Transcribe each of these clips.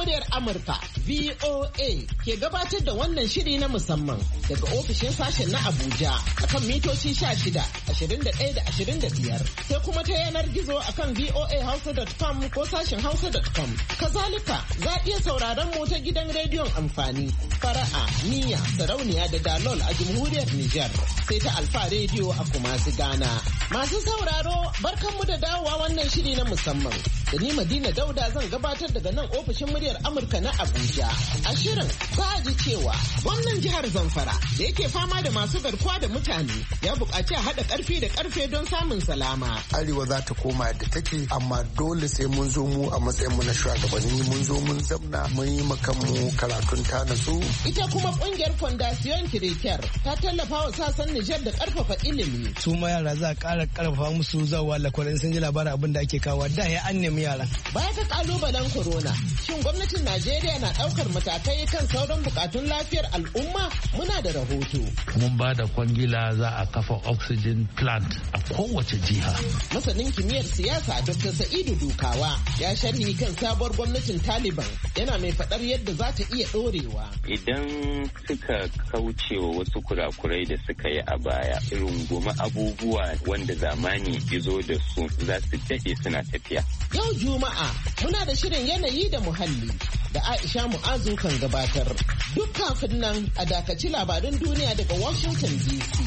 muryar Amurka VOA ke gabatar da wannan shiri na musamman daga ofishin sashen na Abuja akan mitoci 16, 21 da 25 sai kuma ta yanar gizo akan voahausa.com ko sashen hausa.com. Kazalika za a iya sauraron mu ta gidan rediyon amfani Fara'a, Niyya, Sarauniya da Dalol a Jamhuriyar Nijar sai ta Alfa rediyo a Kumasi Ghana. Masu sauraro barkanmu da dawowa wannan shiri na musamman. Da ni Madina Dauda zan gabatar daga nan ofishin muryar Amurka na Abuja. A shirin za a ji cewa wannan jihar Zamfara da yake fama da masu garkuwa da mutane ya buƙaci a haɗa ƙarfi da ƙarfe don samun salama. Arewa za ta koma yadda take amma dole sai mun zo mu a matsayinmu na shugabanni mun zo mun zamna mun yi makanmu karatun ta nasu. Ita kuma ƙungiyar Fondation Kirikiyar ta tallafa wa sassan Nijar da ƙarfafa ilimi. Su ma yara za a ƙara ƙarfafa musu zawa lakwarin sun ji labarin abin da ake kawo da ya an nemi yara. Baya ta kalubalen corona, shin gwamnatin Najeriya na daukar matakai kan sauran bukatun lafiyar al'umma? Muna da rahoto. Mun ba da kwangila za a kafa oxygen plant a kowace jiha. Masanin kimiyyar siyasa Dr. Sa'idu Dukawa ya sharhi kan sabuwar gwamnatin Taliban yana mai faɗar yadda za ta iya ɗorewa. Idan suka kaucewa wasu kurakurai da suka yi a baya, irin goma abubuwa wanda zamani izo da su za su daɗe suna tafiya. Yau Juma'a muna da shirin yanayi da muhalli da Aisha Mu'azu kan gabatar. Duk kafin nan a dakaci labarin duniya daga Washington DC.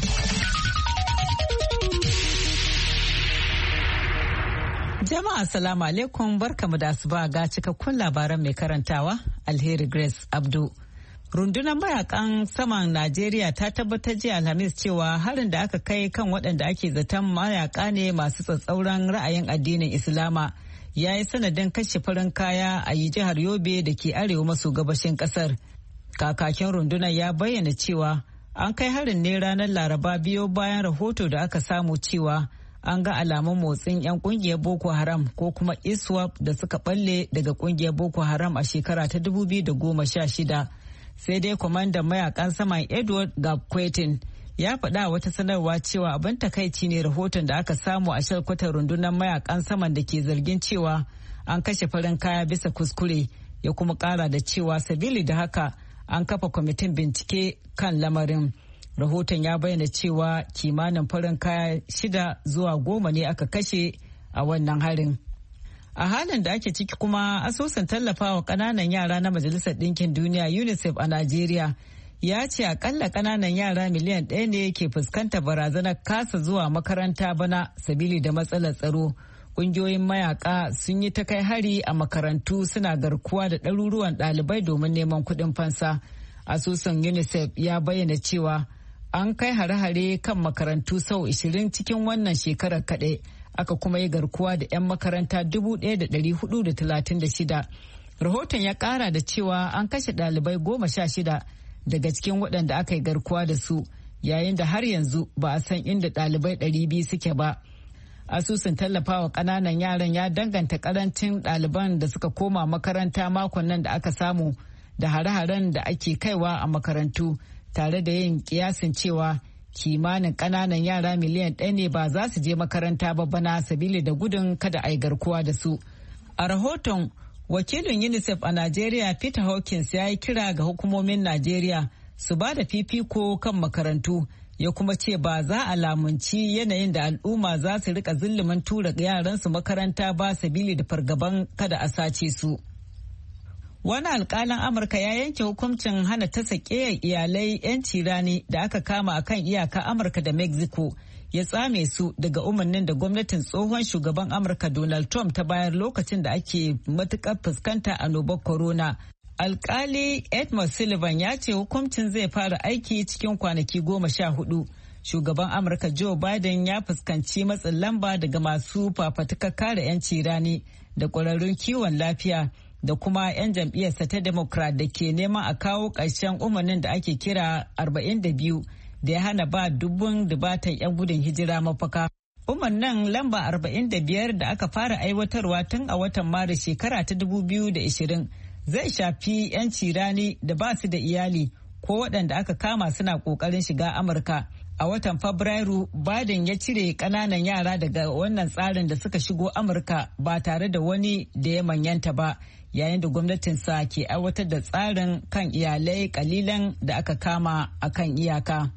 Jama'a salamu alaikum barkamu da asuba ga cikakkun labaran mai karantawa Alheri Grace Abdu. Rundunar mayakan saman Najeriya ta tabbatar jiya Alhamis cewa harin da aka kai kan waɗanda ake zaton mayaka ne masu tsatsauran ra'ayin addinin Islama ya yi sanadin kashe farin kaya a yi jihar Yobe da ke arewa maso gabashin ƙasar. Kakakin rundunar ya bayyana cewa an kai harin ne ranar Laraba biyo bayan rahoto da aka samu cewa an ga alamun motsin 'yan kungiyar Boko Haram ko kuma ISWAP da suka balle daga kungiyar Boko Haram a shekara ta 2016. Sai dai kwamandan mayakan saman Edward Gabkwetin ya faɗa wata sanarwa cewa abin takaici ne rahoton da aka samu a shalkwatar rundunar mayakan saman da ke zargin cewa an kashe farin kaya bisa kuskure, ya kuma ƙara da cewa sabili da haka an kafa kwamitin bincike kan lamarin. Rahoton ya bayyana cewa kimanin farin kaya 6 zuwa 10 ne aka kashe a wannan harin. A halin da ake ciki kuma asusun tallafawa ƙananan yara na Majalisar Ɗinkin Duniya UNICEF a Najeriya ya ce akalla ƙananan yara miliyan 1 ne ke fuskantar barazanar kasa zuwa makaranta bana sabili da matsalar tsaro. Ƙungiyoyin mayaka sun yi ta kai hari a makarantu suna garkuwa da ɗaruruwan ɗalibai domin neman kuɗin fansa. Asusun UNICEF ya bayyana cewa an kai hare-hare kan makarantu sau 20 cikin wannan shekarar kaɗai. Aka kuma yi garkuwa da 'yan makaranta 1,436. Rahoton ya kara da cewa an kashe ɗalibai 16 daga cikin waɗanda aka yi garkuwa da su, yayin da har yanzu ba a san inda ɗalibai 200 suke ba. Asusun tallafawa ƙananan yaran ya danganta ƙarancin ɗaliban da suka koma makaranta makon nan da aka samu da hare-haren da ake kaiwa a makarantu, tare da yin kiyasin cewa kimanin ƙananan yara miliyan 1 ne ba za su je makaranta ba bana sabili da gudun kada a yi garkuwa da su. A rahoton, wakilin UNICEF a Najeriya Peter Hawkins ya yi kira ga hukumomin Najeriya su ba da fifiko kan makarantu, ya kuma ce ba za a lamunci yanayin da al'umma za su rika zulumin tura yaransu makaranta ba sabili da fargaban kada a sace su. Wani alkalin Amurka ya yanke hukuncin hana ta sake iyalai 'yanci rani da aka kama a kan iyaka Amurka da Mexico, ya tsame su daga umarnin da gwamnatin tsohon shugaban Amurka Donald Trump ta bayar lokacin da ake matukar fuskanta annobar corona. Alkali Edmund Sullivan ya ce hukuncin zai fara aiki cikin kwanaki 14. Shugaban Amurka Joe Biden ya fuskanci matsin lamba daga masu fafatukar kare 'yanci rani da ƙwararrun kiwon lafiya da kuma 'yan jam'iyyarsa ta Democrat da ke neman a kawo ƙarshen umarnin da ake kira 42 da ya hana ba dubatan 'yan gudun hijira mafaka. Umarnin lamba 45 da aka fara aiwatarwa tun a watan Maris shekara ta 2020 zai shafi 'yanci rani da ba su da iyali ko waɗanda aka kama suna ƙoƙarin shiga Amurka. A watan Fabrairu, Biden ya cire ƙananan yara daga wannan tsarin da suka shigo Amurka ba tare da wani da ya manyanta ba, yayin da gwamnatinsa ke aiwatar da tsarin kan iyalai kalilan da aka kama a kan iyaka.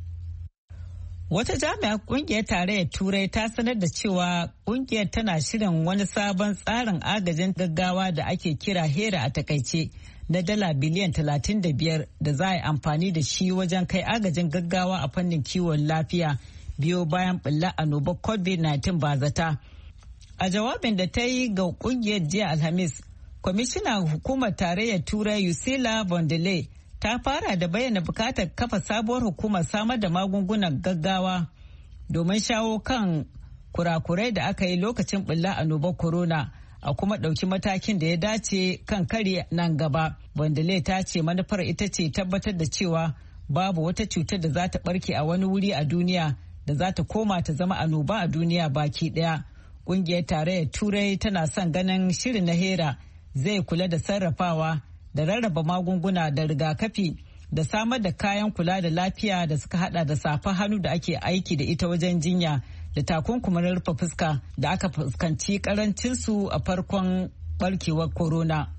Wata jami'ar kungiyar tarayyar Turai ta sanar da cewa kungiyar tana shirin wani sabon tsarin agajin gaggawa da ake kira HERA a takaice na dala biliyan 35 da za a yi amfani da shi wajen kai agajin gaggawa a fannin kiwon lafiya biyo bayan ɓullar annobar COVID-19 bazata. A jawabin da ta yi ga kungiyar jiya Alhamis, kwamishinan hukumar tarayyar Turai Ursula von der Leyen ta fara da bayyana bukatar kafa sabuwar hukumar samar da magungunan gaggawa domin shawo kan kurakurai da aka yi lokacin ɓullar annobar corona a kuma ɗauki matakin da ya dace kan kare nan gaba. Bandale ta ce manufar ita ce tabbatar da cewa babu wata cutar da za ta ɓarke a wani wuri a duniya da za ta koma ta zama annoba a duniya baki ɗaya. Ƙungiyar tarayyar Turai tana son ganin shirin na HERA zai kula da sarrafawa da rarraba magunguna da rigakafi da samar da kayan kula da lafiya da suka hada da safar hannu da ake aiki da ita wajen jinya da takunkumin rufe fuska da aka fuskanci karancinsu a farkon barkewar corona.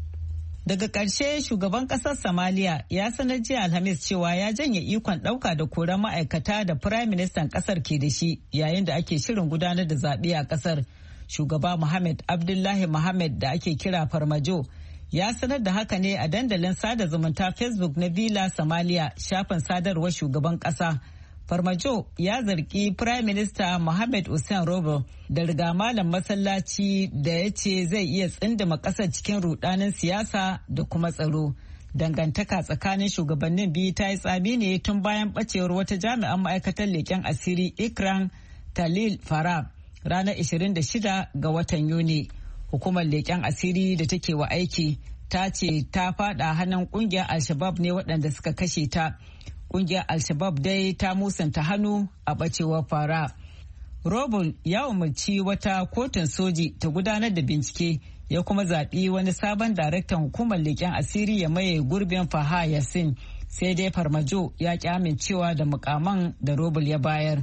Daga ƙarshe shugaban ƙasar Somalia ya sanar jiya Alhamis cewa ya janye ikon ɗauka da koran ma'aikata da firayim ministan ƙasar ke da shi yayin da ake shirin gudanar da zaɓe a ƙasar. Shugaba Mohamed Abdullahi Mohamed da ake kira Farmajo ya sanar da haka ne a dandalin sada zumunta Facebook na Villa Somalia, shafin sadarwar shugaban ƙasa. Farmajo ya zargi Prime Minister Mohamed Hussein Robo da riga malam masallaci da ya ce zai iya tsindima ƙasar cikin rudanin siyasa da kuma tsaro. Dangantaka tsakanin shugabannin biyu ta yi tsami ne tun bayan ɓacewar wata jami'an ma'aikatar leƙen asiri Ikran Talil Farab ranar 26 ga watan Yuni. Hukumar leƙen asiri da take wa aiki ta ce ta fada hannun ƙungiyar Al-Shabaab ne waɗanda suka kashe ta. Ƙungiyar Al-Shabaab dai ta musanta hannu a ɓacewar Fara. Robul ya umarci wata kotun soji ta gudanar da bincike ya kuma zaɓi wani sabon daraktan hukumar leƙen asiri ya maye gurbin Faha Yassin, sai dai Farmajo ya ƙi amincewa da mukaman da Robul ya bayar.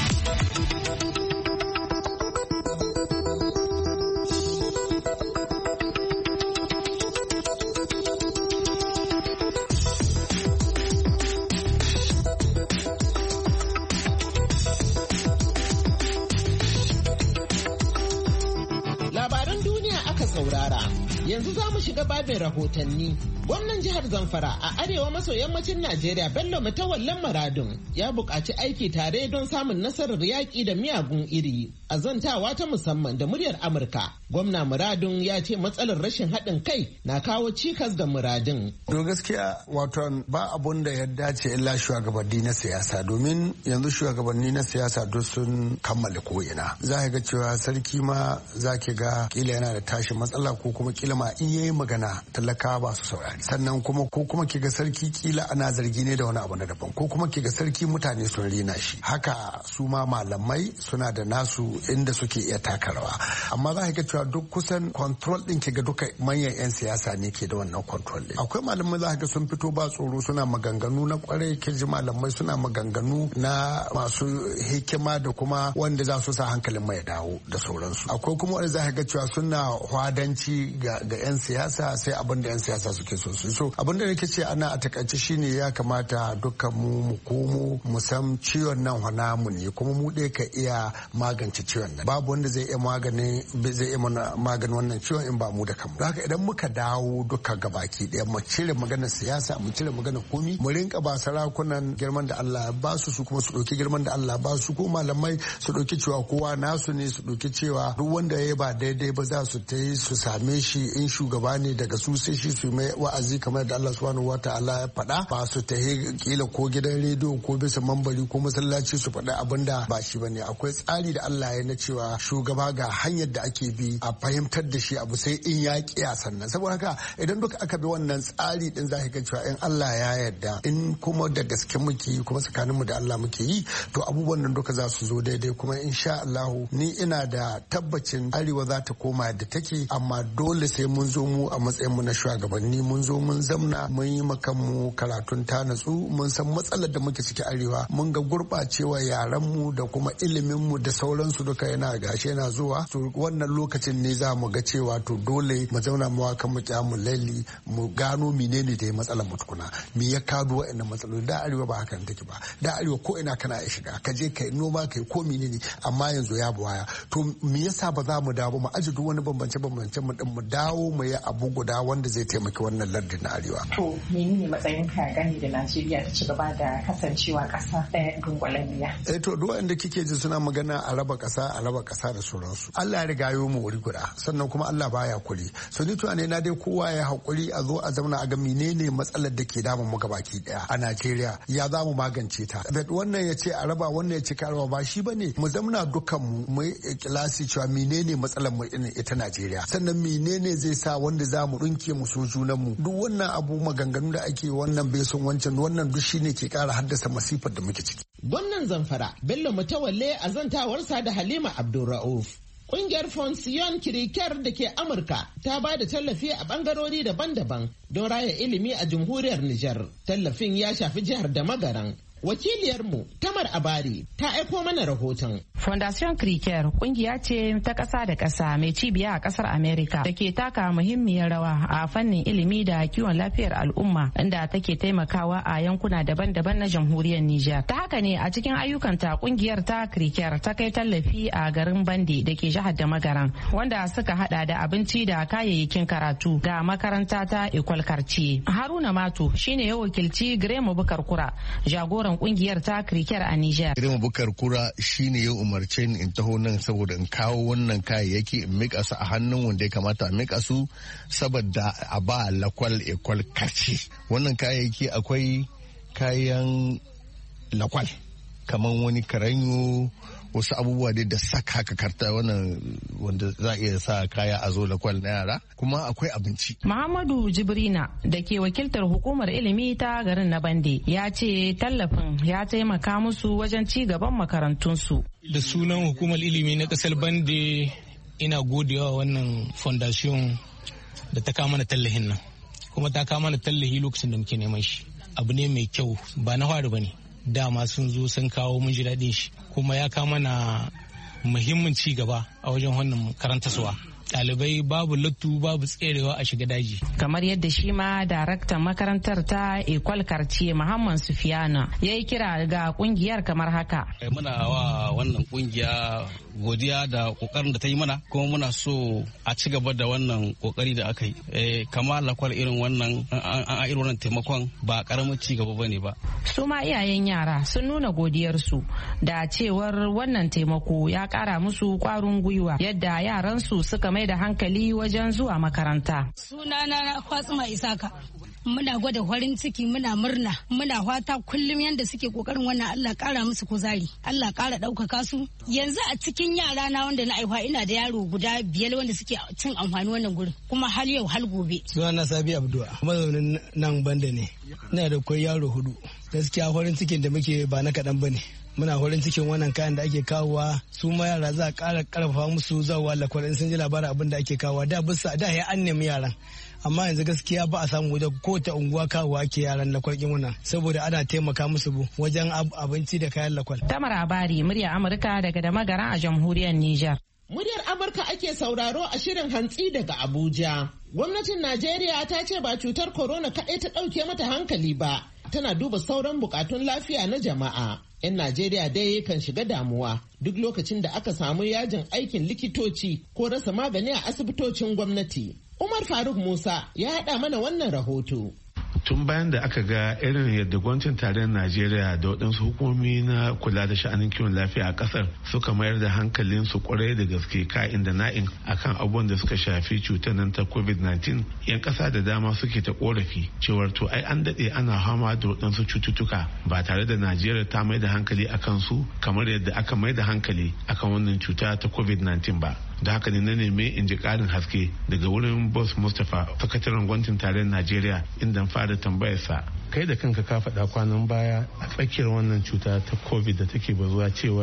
Yanzu za mu shiga babin rahotanni. Gwamnan jihar Zamfara a arewa maso yammacin Najeriya Bello Mutawallan Maradun ya buƙaci aiki tare don samun nasarar yaƙi da miyagun iri. A zantawa ta musamman da muryar Amurka, Gwamna Maradun ya ce matsalar rashin haɗin kai na kawo cikas ga muradun. To gaskiya wato ba abun da ya dace illa shugabanni na siyasa, domin yanzu shugabanni na siyasa duk sun kammala ko'ina. Za ka ga cewa sarki ma za ki ga kila yana da tashin matsala ko kuma kila ma in yayi magana talakawa ba su saurari. Sannan kuma ko kuma ki ga sarki kila ana zargi ne da wani abu na daban, ko kuma ki ga sarki mutane sun rena shi. Haka su ma malamai suna da nasu inda suke iya taka rawa. Amma za ka ga cewa duk kusan control din ki ga duka manyan 'yan siyasa ne ke da wannan control din. Akwai malamai za ka ga sun fito ba tsoro suna maganganu na kwarai, ke ji malamai suna maganganu na masu hikima da kuma wanda za su sa hankalin mai dawo da sauransu. Akwai kuma wanda za ka ga cewa suna hwadanci ga 'yan siyasa, sai abin da 'yan siyasa suke so su. So abin da nake ce ana a takaice shine ya kamata dukkan mu komo mu san ciwon nan hana mu ne, kuma mu ɗaya ka iya magance ciwon nan. Babu wanda zai iya maganin wannan ciwon in ba mu da kanmu. Haka idan muka dawo duka gabaki ɗaya mu cire maganar siyasa, mu cire maganar komi, mu rinka ba sarakunan girman da Allah ya ba su kuma su ɗauki girman da Allah ba su, ko malamai su ɗauki cewa kowa nasu ne, su ɗauki cewa duk wanda ya ba daidai ba za su ta yi su same shi, in shugaba ne daga su sai shi su mai wa'azi kamar da Allah subhanahu wata'ala ya faɗa, ba su ta yi kila ko gidan rediyo ko bisa mambari ko masallaci su faɗa abin da ba shi bane. Akwai tsari da Allah ya na cewa shugaba ga hanyar da ake bi a fahimtar da shi abu sai in ya kiya sannan. Saboda haka idan duka aka bi wannan tsari din za ka ga cewa in Allah ya yarda, in kuma da gaske muke yi kuma tsakaninmu da Allah muke yi, to abubuwan nan duka za su zo daidai. Kuma insha Allah ni ina da tabbacin arewa za ta koma yadda take, amma dole sai mun zo mu a matsayin mu na shugabanni mun zo mun zamna mun yi mu karatun ta natsu mun san matsalar da muke ciki arewa mun ga gurɓacewa yaran mu da kuma ilimin mu da sauransu duka yana gashi yana zuwa to wannan lokacin ne za mu ga cewa to dole mu zauna mu kan mu kyamu laili mu gano menene da matsalar mu tukuna me ya kado wa'annan matsaloli da arewa ba haka take ba da arewa ko ina kana ya shiga ka je kai noma kai ko menene amma yanzu ya buwaya to me yasa ba za mu dawo mu aji duk wani bambance mu din mu dawo mu yi abu guda wanda zai taimaki wannan lardin na arewa. To menene matsayin ka gani da Najeriya ta ci gaba da kasancewa ƙasa ɗaya dunkulalliya? To duk wanda kike ji suna magana a raba ƙasa da sauransu. Allah ya riga yo mu wuri guda sannan kuma Allah baya kuri. So ni tunane na dai kowa ya hakuri a zo a zauna a ga menene matsalar da ke damun mu gabaki daya a Najeriya ya za mu magance ta. Wannan ya ce a raba wannan ya ce ka raba ba shi bane mu zamna dukan mu yi kilasi cewa menene matsalar mu ita Najeriya sannan menene zai sa wanda za mu rinke mu so junan mu duk wannan abu maganganu da ake wannan bai son wancan wannan duk shine ke kara haddasa masifar da muke ciki. Gwamnan Zamfara Bello Mutawalle a zantawarsa da Halima Abdulra'uf. Ƙungiyar Fonsiyon Kirikiyar da ke Amurka ta ba da tallafi a ɓangarori daban-daban don raya ilimi a jamhuriyar Nijar. Tallafin ya shafi jihar da Magaran. Wakiliyarmu Tamar Abari ta aiko mana rahoton. Fondation Criker kungiya ce ta ƙasa da ƙasa mai cibiya a ƙasar Amerika da ke taka muhimmiyar rawa a fannin ilimi da kiwon lafiyar al'umma inda take taimakawa a yankuna daban-daban na jamhuriyar Nijar. Ta haka ne a cikin ayyukanta kungiyar ta Criker ta kai tallafi a garin Bande da ke jihar da Magaran wanda suka hada da abinci da kayayyakin karatu ga makaranta ta Ecole Quartier. Haruna Mato shine ya wakilci Gremo Bukar Kura jagoran kungiyar ta Criker a Niger. Gremo Bukar Kura shine ya umarce ni in taho nan saboda in kawo wannan kayayyaki in mika su a hannun wanda ya kamata a mika su saboda a ba lakwal Ecole Quartier. Wannan kayayyaki akwai kayan lakwal kamar wani karanyo wasu abubuwa dai da saka haka karta wannan wanda za a iya sa kaya a zo lakwal na yara kuma akwai abinci. Muhammadu Jibrina da ke wakiltar hukumar ilimi ta garin na Bande ya ce tallafin ya taimaka musu wajen ci gaban makarantunsu. Da sunan hukumar ilimi na kasar Bande ina godewa wannan fondation da ta kama mana tallafin nan kuma ta kama mana tallafi lokacin da muke neman shi. Abu ne mai kyau ba na fari ba ne. Dama sun zo sun kawo mun ji daɗin shi kuma ya kama na muhimmin ci gaba a wajen wannan karantaswa. Ɗalibai babu lattu babu tserewa a shiga daji. Kamar yadda shi ma daraktan makarantar ta Ecole Quartier Muhammad Sufiyana ya yi kira ga kungiyar kamar haka. Muna wa wannan kungiya godiya da kokarin da ta yi mana kuma muna so a ci gaba da wannan kokari da aka yi. Kamar lakwal irin wannan irin wannan taimakon ba karamin ci gaba bane ba. Su ma iyayen yara sun nuna godiyarsu da cewar wannan taimako ya kara musu kwarin gwiwa yadda yaransu suka mai da hankali wajen zuwa makaranta. Sunana Fatsuma Isaka. Muna gwada farin ciki muna murna muna fata kullum yanda suke kokarin wannan Allah kara musu kuzari Allah kara ɗaukaka su yanzu a cikin yara na wanda na aiwa ina da yaro guda 5 wanda suke cin amfani wannan gurin kuma har yau har gobe. Sunana Sabi Abdua mazaunin nan Banda ne ina da kwai yaro 4 gaskiya farin cikin da muke ba na kaɗan bane. Muna farin cikin wannan kayan da ake kawowa su ma yara za a ƙara ƙarfafa musu zawa lakwarin sun ji labarin abin da ake kawowa da bisa da ya an nemi yaran amma yanzu gaskiya ba a samu wajen kowace unguwa kawowa ake yaran lakwarkin wannan saboda ana taimaka musu wajen abinci da kayan lakwal. Tamar Abari murya Amurka daga da Magara a jamhuriyar Nijar. Muryar Amurka ake sauraro a shirin hantsi daga Abuja. Gwamnatin Najeriya ta ce ba cutar corona kaɗai ta ɗauke mata hankali ba, tana duba sauran bukatun lafiya na jama'a. 'Yan Najeriya dai kan shiga damuwa duk lokacin da aka samu yajin aikin likitoci ko rasa magani a asibitocin gwamnati. Umar Faruk Musa ya haɗa mana wannan rahoto. Tun bayan da aka ga irin yadda gwamnatin tarayyar Najeriya da waɗansu hukumomi na kula da sha'anin kiwon lafiya a ƙasar suka mayar da hankalin su kwarai da gaske ka'in da na'in akan abubuwan da suka shafi cutar nan ta COVID-19, 'yan ƙasa da dama suke ta korafi cewar to ai an daɗe ana fama da waɗansu cututtuka ba tare da Najeriya ta mai da hankali akan su kamar yadda aka mai da hankali akan wannan cuta ta COVID-19 ba. Da haka ne na neme in ji karin haske daga wurin Boss Mustapha, sakataren gwamnatin tarayyar Najeriya, inda fara tambayarsa. Kai da kanka ka faɗa kwanan baya a tsakiyar wannan cuta ta COVID da take bazuwa cewar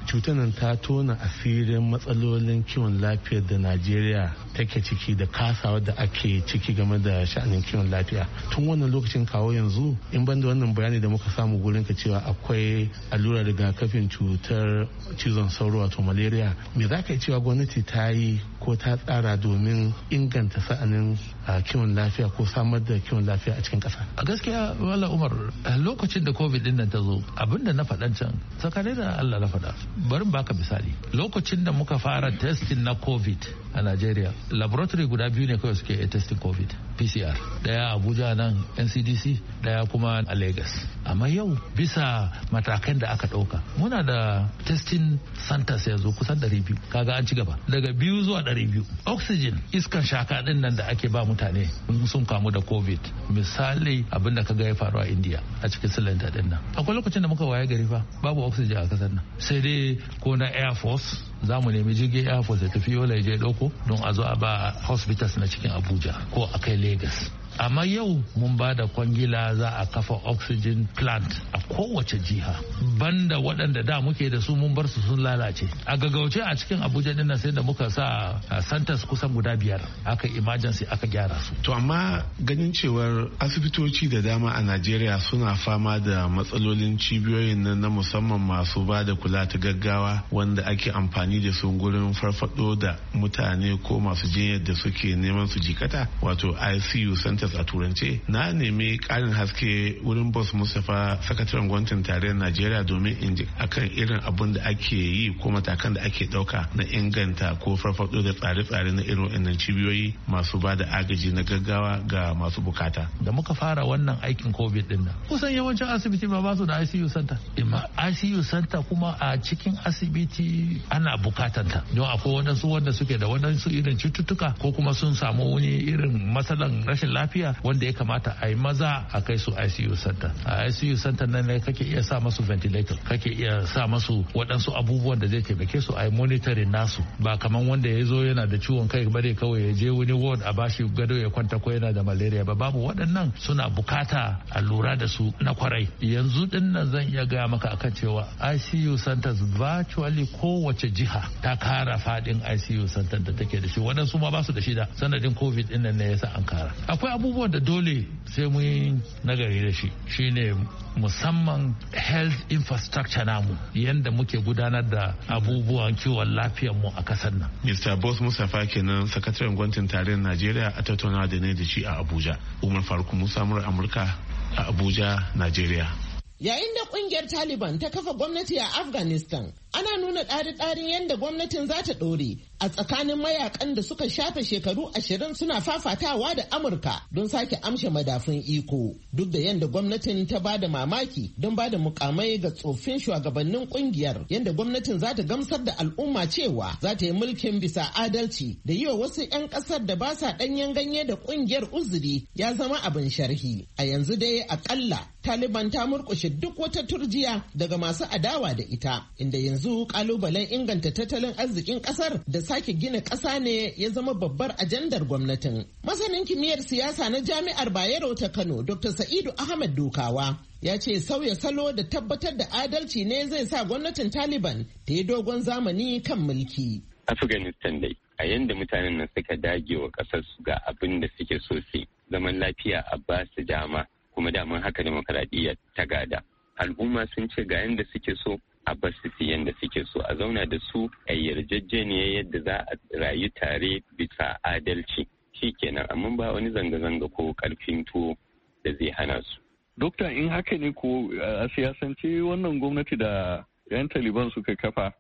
cutar nan ta tona asirin matsalolin kiwon lafiyar da Najeriya take ciki da kasawa da ake ciki game da sha'anin kiwon lafiya. Tun wannan lokacin kawo yanzu in banda wannan bayani da muka samu gurin ka cewa akwai allurar rigakafin cutar cizon sauro wato malaria, me za ka yi cewa gwamnati ta yi ko ta tsara domin inganta sa'anin kiwon lafiya ko samar da kiwon lafiya a cikin ƙasa? A gaskiya wala Umar, lokacin da covid din nan ta zo abinda na faɗan can tsakani da Allah na faɗa. Bari baka misali, lokacin da muka fara testing na covid a Najeriya, laboratory guda biyu ne kawai suke testing covid, PCR, daya Abuja nan NCDC, daya kuma a Lagos. Amma yau bisa matakan da aka ɗauka muna da testing centers yanzu kusan 200, kaga an ci gaba daga 2 zuwa 200. Oxygen, iskan shaka din nan da ake ba mutane sun kamu da covid, misali abin da kaga ya faru a India a cikin cylinder din nan, akwai lokacin da muka waye gari fa babu oxygen a kasar nan, sai dai ko na Air Force za mu nemi jirgin Air Force ya tafi Yola ya je dauko don a zo a ba hospitals na cikin Abuja ko a kai Lagos. Amma yau mun ba da kwangila za a kafa oxygen plant a kowace jiha, banda waɗanda da muke da su mun bar su sun lalace. A gaggauce a cikin Abuja din nan sai da muka sa centers kusan guda 5 aka emergency aka gyara su. To amma ganin cewar asibitoci da dama a Najeriya suna fama da matsalolin cibiyoyin nan na musamman masu ba da kula ta gaggawa wanda ake amfani da su gurin farfado da mutane ko masu jinyar da suke neman su jikata, wato ICU center a turance. Na nemi karin haske wurin Boss Mustapha, sakataren gwamnatin tarayyar Najeriya, domin in ji akan irin abun da ake yi ko matakan da ake dauka na inganta ko farfado da tsare-tsare na irin wannan cibiyoyi masu ba da agaji na gaggawa ga masu bukata. Da muka fara wannan aikin COVID din nan, kusan yawancin asibiti ba su da ICU center. Amma ICU center kuma a cikin asibiti ana bukatanta, don akwai wadansu wanda suke da wadansu irin cututtuka ko kuma sun samu wani irin matsalan rashin lafiya wanda ya kamata a yi maza a kai su ICU center. A ICU center nan ne kake iya sa masu ventilator, kake iya sa masu waɗansu abubuwan da zai taimake su a yi monitoring nasu, ba kaman wanda ya zo yana da ciwon kai bare kawai ya je wani ward a bashi gado ya kwanta ko yana da malaria ba. Babu, waɗannan suna bukata a lura da su na kwarai. Yanzu din nan zan iya gaya maka akan cewa ICU centers virtually kowace jiha ta kara fadin ICU center da take da shi, waɗansu ma ba su da shi da sanadin covid din nan ne yasa an kara. Akwai abubuwan da dole sai mun yi nagari da shi, shine musamman health infrastructure namu, yanda muke gudanar da abubuwan kiwon lafiyar mu a kasar nan. Mr. Boss Mustapha kenan, sakataren gwamnatin tarayyar Najeriya, a tattaunawa da ne da shi a Abuja. Umar Faruk Musa, Amurka a Abuja, Najeriya. Yayin da kungiyar Taliban ta kafa gwamnati a Afghanistan, ana nuna ɗari-ɗarin yadda gwamnatin za ta ɗore a tsakanin mayakan da suka shafe shekaru 20 suna fafatawa da Amurka don sake amshe madafun iko. Duk da yadda gwamnatin ta ba da mamaki don ba da mukamai ga tsoffin shugabannin kungiyar, yadda gwamnatin za ta gamsar da al'umma cewa za ta yi mulkin bisa adalci da yi wa wasu 'yan ƙasar da ba sa ɗanyen ganye da kungiyar uzuri ya zama abin sharhi. A yanzu dai akalla Taliban ta murƙushe duk wata turjiya daga masu adawa da ita, inda yanzu kalubalen inganta tattalin arzikin kasar da sake gina kasa ne ya zama babbar ajandar gwamnatin. Masanin kimiyyar siyasa na Jami'ar Bayero ta Kano, Dr. Sa'idu Ahmad Dukawa, ya ce sauya salo da tabbatar da adalci ne zai sa gwamnatin Taliban ta yi dogon zamani kan mulki. Afghanistan dai, a yanda mutanen nan suka dage wa kasar su ga abin da suke so su zaman lafiya a ba su dama, kuma daman haka demokaradiyya ta gada. Al'umma sun ce ga yanda suke so a bar su yanda suke so, a zauna da su a yarjejeniya yadda za a rayu tare bisa adalci, shikenan, amma ba wani zanga-zanga ko karfin tuwo da zai hana su. Dokta, in haka ne ko a siyasance wannan gwamnati da 'yan Taliban suka kafa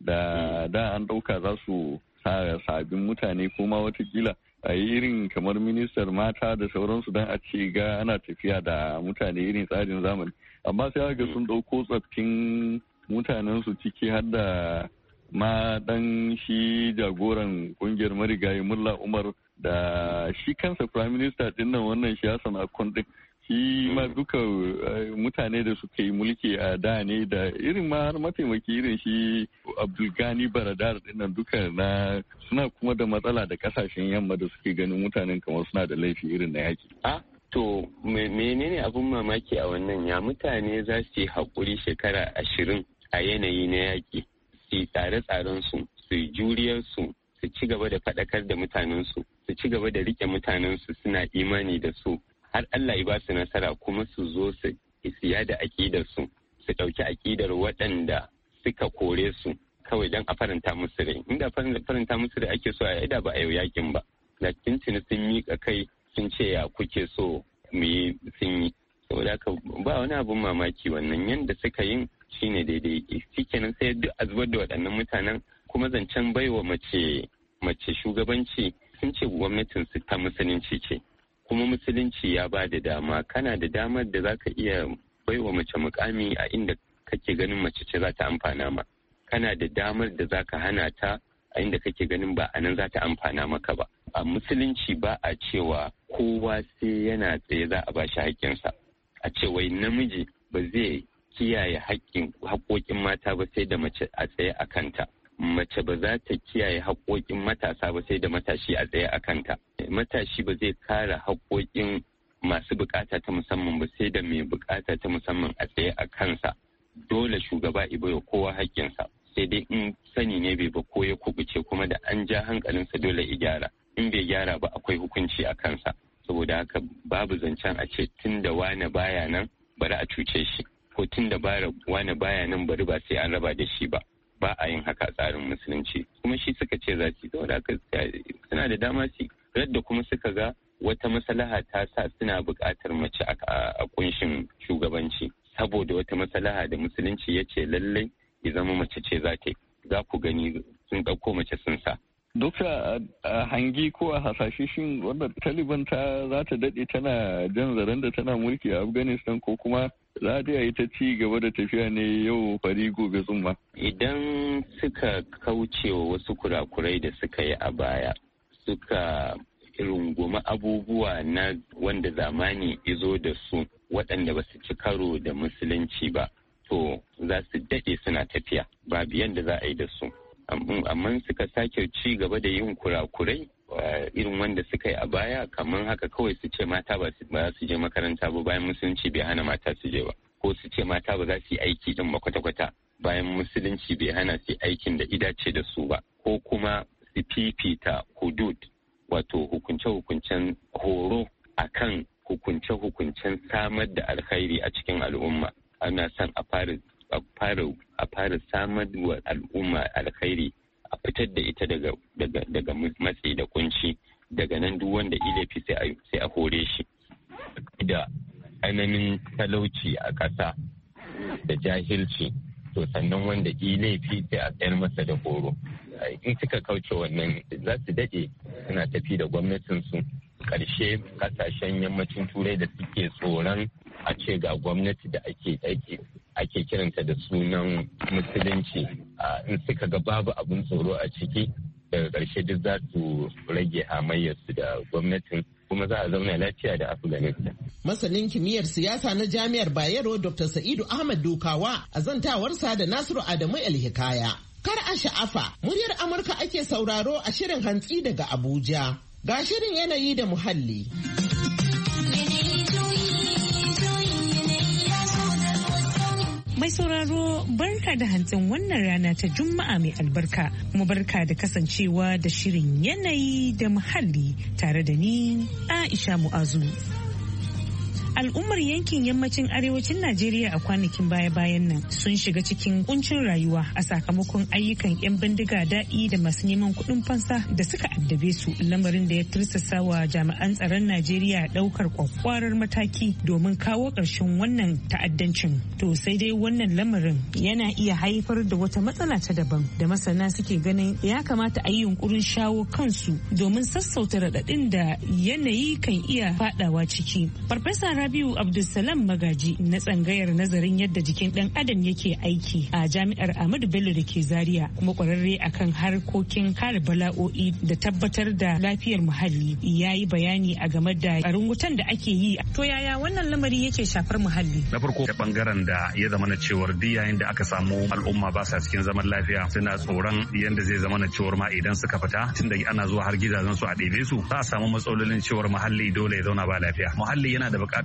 da an ɗauka za su sa sabbin mutane ko ma watakila a yi irin kamar ministar mata da sauransu don a ce ga ana tafiya da mutane irin tsarin zamani, amma sai ga sun ɗauko tsaffin mutanen su ciki har da ma dan shi jagoran kungiyar marigayi Mullah Umar da shi kansa prime minister din nan wannan shi Hassan Akon din, shi ma duka mutane da suka yi mulki a da ne, da irin ma har mataimaki irin shi Abdulgani Baradar din nan duka na suna kuma da matsala da kasashen yamma da suke ganin mutanen kamar suna da laifi irin na yaki. To menene abun mamaki a wannan, ya mutane za su yi haƙuri shekara 20 a yanayi na yaƙi su yi tsare-tsaren su yi juriyar su ci gaba da faɗakar da mutanen su ci gaba da rike mutanen su suna imani da su har Allah ya ba su nasara kuma su zo su siya da aƙidar su ɗauki aƙidar waɗanda suka kore su kawai don a faranta musu rai. Inda faranta musu rai ake so a da ba a yau yakin ba. Da tuntuni sun miƙa kai sun ce ya kuke so mu yi sun yi. Saboda haka ba wani abun mamaki wannan yanda suka yin shine daidai. Shikenan sai duk a zubar da waɗannan mutanen kuma zancen baiwa mace shugabanci sun ce gwamnatin su ta musulunci ce. Kuma musulunci ya ba da dama kana da damar da zaka iya baiwa mace mukami a inda kake ganin mace ce za ta amfana ma. Kana da damar da zaka hana ta a inda kake ganin ba a nan za ta amfana maka ba. A musulunci ba a cewa kowa sai yana tsaye za a ba shi haƙƙinsa. A ce wai namiji ba zai kiyaye haƙƙoƙin mata ba sai da mace a tsaye a kanta. Mace ba za ta kiyaye haƙƙoƙin matasa ba sai da matashi a tsaye a kanta. Matashi ba zai kare haƙƙoƙin masu bukata ta musamman ba sai da mai bukata ta musamman a tsaye a kansa. Dole shugaba ibai kowa haƙƙinsa. Sai dai in sani ne bai ba ko ya kubuce kuma da an ja hankalinsa dole ya gyara. In bai gyara ba akwai hukunci a kansa. Saboda haka babu zancen a ce tun da wane baya nan bari a cuce shi ko tun da wane baya nan bari ba sai an raba da shi ba. Ba a yin haka tsarin musulunci kuma shi suka ce za su saboda haka suna da dama su yadda kuma suka ga wata maslaha ta sa suna buƙatar mace a kunshin shugabanci saboda wata maslaha da musulunci ya ce lallai ya zama mace ce za ta yi za ku gani sun ɗauko mace sun sa. Dokta a hangi ko a hasashe shin wanda Taliban za ta daɗe tana jan zaren da tana mulki a Afghanistan ko kuma za ta yi ta ci gaba da tafiya ne yau fari gobe tsumma. Idan suka kauce wa wasu kurakurai da suka yi a baya suka rungumi abubuwa na wanda zamani izo da su waɗanda ba su ci karo da musulunci ba to za su daɗe suna tafiya babu yadda za a yi da su. Amma suka sake ci gaba da yin kurakurai irin wanda suka yi a baya kamar haka kawai su ce mata ba su je makaranta ba bayan musulunci bai hana mata su je ba ko su ce mata ba za su yi aiki din ba kwata-kwata bayan musulunci bai hana su aikin da idace da su ba ko kuma su fifita hudud wato hukunce-hukuncen horo akan hukunce-hukuncen samar da alkhairi a cikin al'umma ana son a fara samar wa al'umma alkhairi a fitar da ita daga matsi da kunci daga nan duk wanda ilafi sai a hore shi da tsananin talauci a ƙasa da jahilci to sannan wanda ilafi sai a tsayar masa da horo in suka kauce wannan za su daɗe suna tafi da gwamnatinsu ƙarshe ƙasashen yammacin turai da suke tsoron a ce ga gwamnati da ake kiranta da sunan musulunci in suka ga babu abin tsoro a ciki daga ƙarshe duk za su rage hamayyarsu da gwamnatin kuma za a zauna lafiya da Afghanistan. Masanin kimiyyar siyasa na Jami'ar Bayero Dr. Sa'idu Ahmad Dukawa a zantawarsa da Nasiru Adamu El-Hikaya. Kar a sha'afa, muryar Amurka ake sauraro a shirin hantsi daga Abuja. Ga shirin yanayi da muhalli. Mai sauraro barka da hantsin wannan rana ta Juma'a mai albarka kuma barka da kasancewa da shirin yanayi da muhalli tare da ni Aisha Mu'azu. Al'ummar yankin yammacin arewacin Najeriya a kwanakin baya-bayan nan sun shiga cikin kuncin rayuwa a sakamakon ayyukan 'yan bindiga daɗi da masu neman kuɗin fansa da suka addabe su, lamarin da ya tursasa wa jami'an tsaron Najeriya ɗaukar kwakwarar mataki domin kawo ƙarshen wannan ta'addancin. To sai dai wannan lamarin yana iya haifar da wata matsala ta daban da masana suke ganin ya kamata a yi yunkurin shawo kansu domin sassauta raɗaɗin da yanayi kan iya faɗawa ciki. Farfesa Rabiu Abdulsalam Magaji na tsangayar nazarin yadda jikin ɗan adam yake aiki a jami'ar Ahmadu Bello da ke Zaria kuma ƙwararre akan harkokin kare bala'o'i da tabbatar da lafiyar muhalli ya yi bayani a game da ƙarin wutan da ake yi. To yaya wannan lamari yake shafar muhalli? Na farko da bangaren da ya zama na cewar duk yayin da aka samu al'umma ba sa cikin zaman lafiya suna tsoron yadda zai zama na cewar ma idan suka fita tun da ana zuwa har gidajen su a ɗebe su za a samu matsalolin cewar muhalli dole ya zauna ba lafiya. Muhalli yana da buƙatar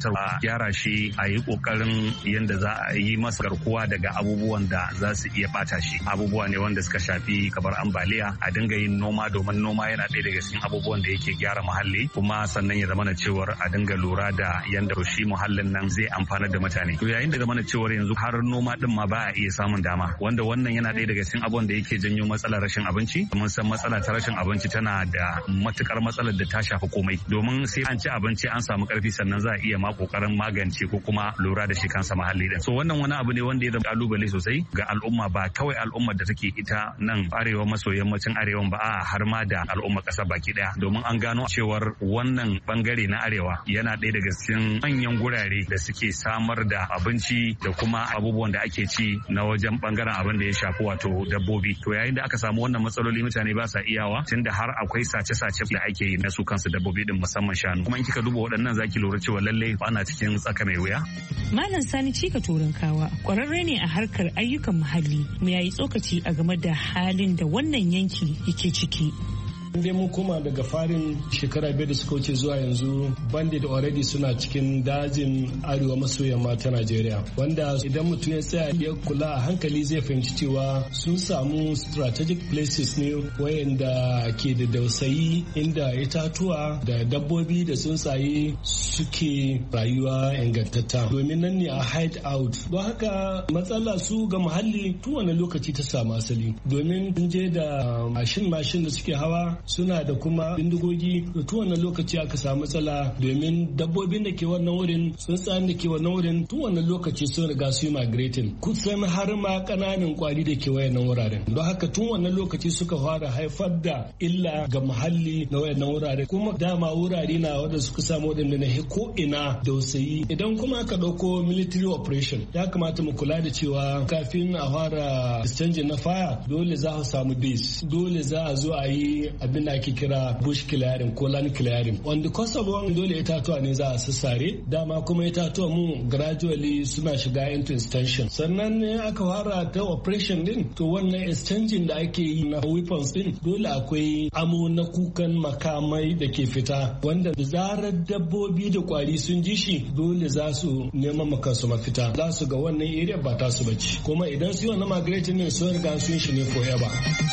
kasar a gyara shi a yi kokarin yadda za a yi masa garkuwa daga abubuwan da za su iya bata shi. Abubuwa ne wanda suka shafi kamar ambaliya, a dinga yin noma domin noma yana ɗaya daga cikin abubuwan da yake gyara muhalli, kuma sannan ya zamana cewar a dinga lura da yanda shi muhallin nan zai amfanar da mutane. To yayin da zamana cewar yanzu har noma din ma ba a iya samun dama, wanda wannan yana ɗaya daga cikin abubuwan da yake janyo matsalar rashin abinci. Mun san matsala ta rashin abinci tana da matukar matsalar da ta shafi komai, domin sai an ci abinci an samu karfi sannan za a iya ma kokarin magance ko kuma lura da shi kansa muhalli din. So wannan wani abu ne wanda ya zama kalubale sosai ga al'umma, ba kawai al'ummar da take ita nan arewa maso yammacin arewan ba, a har ma da al'ummar ƙasa baki daya, domin an gano cewar wannan bangare na arewa yana ɗaya daga cikin manyan gurare da suke samar da abinci da kuma abubuwan da ake ci na wajen bangaren abin da ya shafi wato dabbobi. To yayin da aka samu wannan matsaloli mutane ba sa iyawa, tunda har akwai sace-sace da ake yi na su kansu dabbobi din musamman shanu. Kuma in kika duba waɗannan zaki lura cewa lallai ana cikin tsaka mai wuya. Malam Sani Cika Turankawa kwararre ne a harkar ayyukan muhalli, mu yayi tsokaci a game da halin da wannan yanki yake ciki. dai mun koma daga farin shekara 5 da suka wuce zuwa yanzu bandit already suna cikin dajin arewa maso yamma ta Najeriya, wanda idan mutum ya tsaya ya kula a hankali zai fahimci cewa sun samu strategic places ne wayanda ke da dausayi inda itatuwa da dabbobi da tsuntsaye suke rayuwa ingantatta, domin nan ne a hide out. Don haka matsala su ga muhalli tun wani lokaci ta samu asali, domin sun je da mashin da suke hawa suna da kuma bindigogi, da tun wannan lokaci aka samu matsala, domin dabbobin da ke wannan wurin, tsuntsayen da ke wannan wurin tun wannan lokaci sun riga su yi migrating, kusan har ma kananan kwari da ke wayannan wuraren. Don haka tun wannan lokaci suka fara haifar da illa ga muhalli na wayannan wurare, kuma dama wurare na wanda suka samu wadanda na ko ina dausayi. Idan kuma aka dauko military operation, ya kamata mu kula da cewa kafin a fara exchange na fire dole za a samu base, dole za a zo a yi abin da ake kira bush clearing ko land clearing. On the cost of dole itatuwa ne za a sassare, dama kuma itatuwa mu gradually suna shiga into extension. Sannan ne aka fara ta operation din, to wannan exchanging da ake yi na weapons din dole akwai amo na kukan makamai da ke fita, wanda da zarar dabbobi da kwari sun ji shi dole za su neman makansu mafita, za su ga wannan area ba ta su bace, kuma idan su yi wannan migrating ne sun riga sun shi ne forever.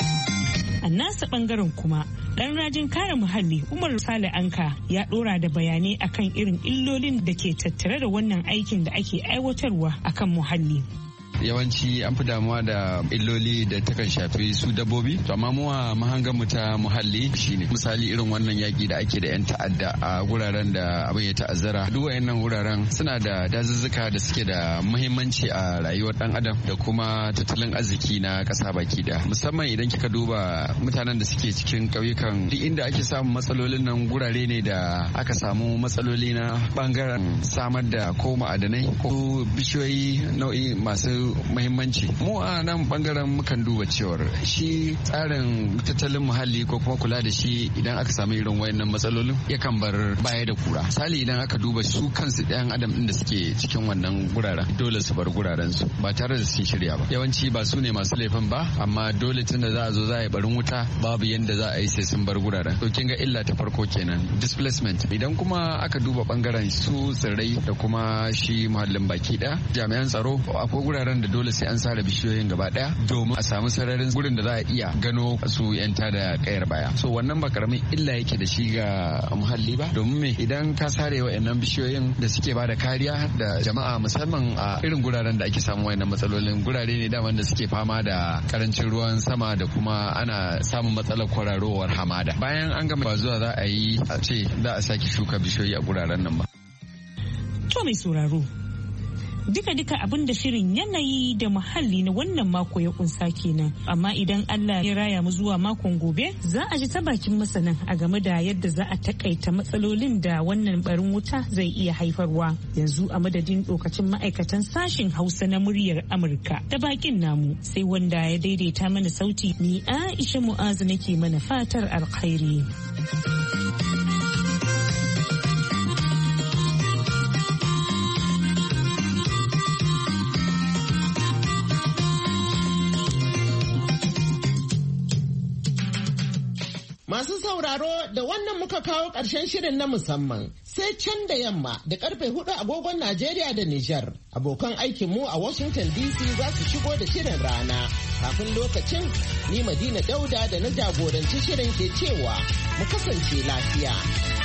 A nasa bangaren kuma dan rajin kare muhalli Umar Sale Anka ya dora da bayanai akan irin illolin da ke tattare da wannan aikin da ake aiwatarwa akan muhalli. Yawanci an fi damuwa da illoli da takan shafi su dabbobi, to amma mu a mahangar mu ta muhalli shine misali irin wannan yaki da ake da yan ta'adda a guraren da abin ya ta'azzara. Duk wayannan guraren suna da dazuzzuka da suke da muhimmanci a rayuwar dan adam da kuma tattalin arziki na kasa baki da, musamman idan kika duba mutanen da suke cikin ƙauyukan, duk inda ake samun matsalolin nan gurare ne da aka samu matsaloli na bangaren samar da ko ma'adanai ko bishiyoyi nau'i masu muhimmanci. Mu a nan bangaren mukan duba cewar shi tsarin tattalin muhalli ko kuma kula da shi idan aka samu irin wayannan matsalolin yakan bar baya da kura. Misali idan aka duba su kansu ɗayan adam ɗin da suke cikin wannan guraren dole su bar guraren su ba tare da sun shirya ba. Yawanci ba su ne masu laifin ba, amma dole tunda za a zo za a yi barin wuta babu yanda za a yi sai sun bar guraren. To kin ga illa ta farko kenan, displacement. Idan kuma aka duba bangaren su tsirrai da kuma shi muhallin baki ɗaya, jami'an tsaro akwai guraren da dole sai an sare bishiyoyin gaba daya domin a samu sararin gurin da za a iya gano su yanta da kayar baya. So wannan ba karamin illa yake da shi ga muhalli ba, domin me idan ka sare wayannan bishiyoyin da suke bada kariya da jama'a, musamman a irin guraren da ake samu wayannan matsalolin, gurare ne daman da suke fama da karancin ruwan sama da kuma ana samun matsalar kwararowar hamada. Bayan an gama ba zuwa za a yi a ce za a sake shuka bishiyoyi a guraren nan ba. To mai sauraro, duka-duka abin da shirin yanayi da muhalli na wannan mako ya kunsa kenan, amma idan Allah ya raya mu zuwa makon gobe za a ji ta bakin masanan a game da yadda za a takaita matsalolin da wannan barin wuta zai iya haifarwa. Yanzu a madadin lokacin ma'aikatan sashin Hausa na muryar Amurka da bakin namu, sai wanda ya daidaita mana sauti, ni Aisha Mu'azu nake mana fatar alkhairi. Masu sauraro da wannan muka kawo ƙarshen shirin na musamman sai can da yamma da karfe 4 agogon Najeriya da Nijar. Abokan aikinmu a Washington DC za su shigo da shirin rana. Kafin lokacin ni Madina Dauda da na jagoranci shirin ke cewa mu kasance lafiya.